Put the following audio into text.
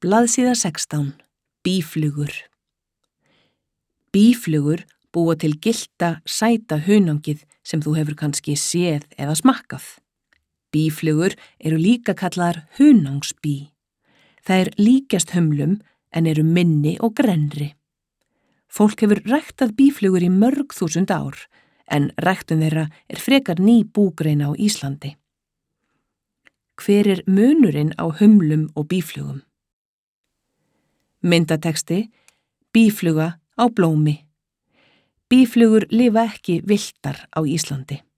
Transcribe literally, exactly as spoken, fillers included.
Blaðsíða sextán. Býflugur. Býflugur búa til gyllta, sæta hunangið sem þú hefur kannski séð eða smakkað. Býflugur eru líka kallaðar hunangsbí. Þær líkjast humlum en eru minni og grennri. Fólk hefur ræktað býflugur í mörg þúsund ár, en ræktun þeirra er frekar ný búgrein á Íslandi. Hver er munurinn á humlum og býflugum? Myndatexti: Býfluga á blómi. Býflugur lifa ekki villtar á Íslandi.